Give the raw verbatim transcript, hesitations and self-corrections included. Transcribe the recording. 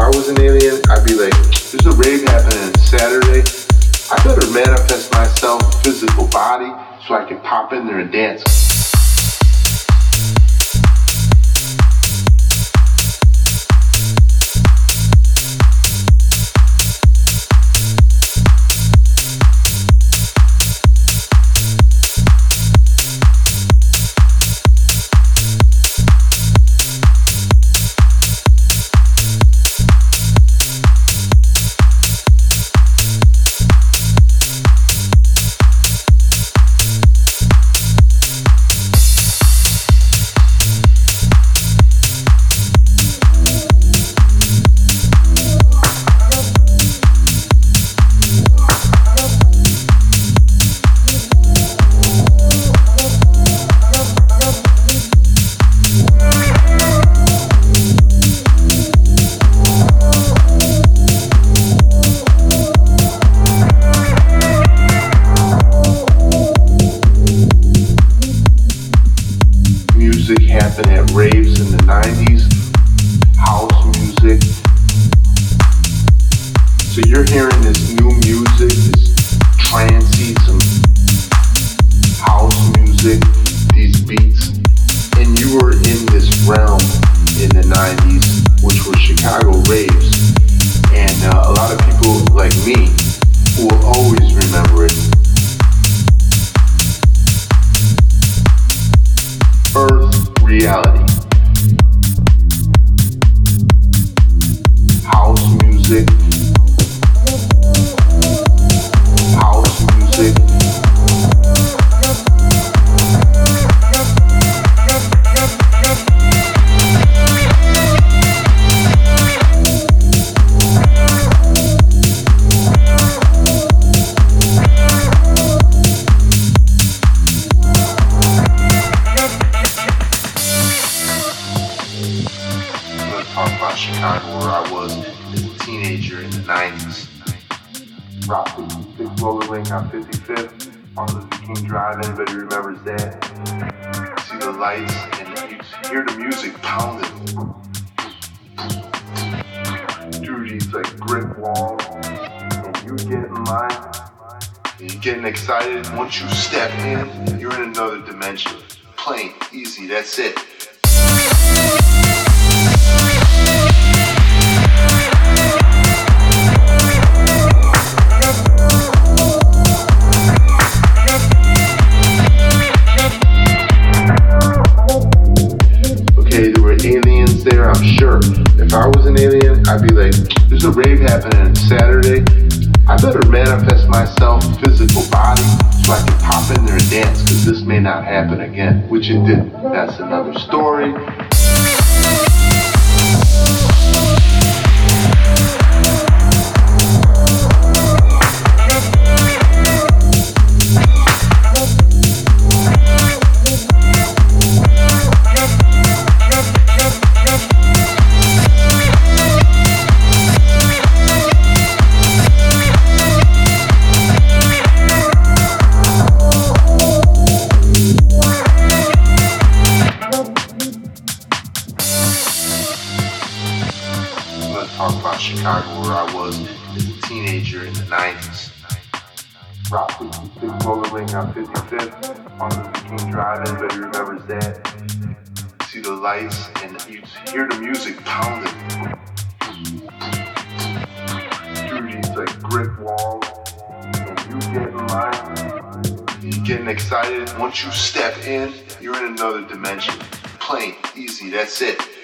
I was an alien, I'd be like, there's a rave happening on Saturday. I better manifest myself physical body so I can pop in there and dance. Happened at raves in the nineties, house music. So you're hearing this new music, this trancey, some house music, these beats, and you were in this realm in the nineties, which were Chicago raves. And uh, a lot of people like me will always remember it. Earth reality. House music. House music. Chicago, where I was as a teenager in the nineties. Rock the big roller rink on fifty-fifth, Martin Luther King Drive. Anybody remembers that? See the lights and you hear the music pounding through these like brick walls, and you get in line, and you're getting excited. Once you step in, you're in another dimension. Plain, easy, that's it. There were aliens there, I'm sure. If I was an alien, I'd be like, there's a rave happening on Saturday. I better manifest myself physical body so I can pop in there and dance, because this may not happen again, which it didn't. That's another story. Talk about Chicago, where I was as a teenager in the nineties. Rock the big roller rink on fifty-fifth, Martin Luther King Drive. Anybody remembers that? See the lights and you hear the music pounding through these like brick walls, and you get in line, and you're getting excited. Once you step in, you're in another dimension. Plain, easy, that's it.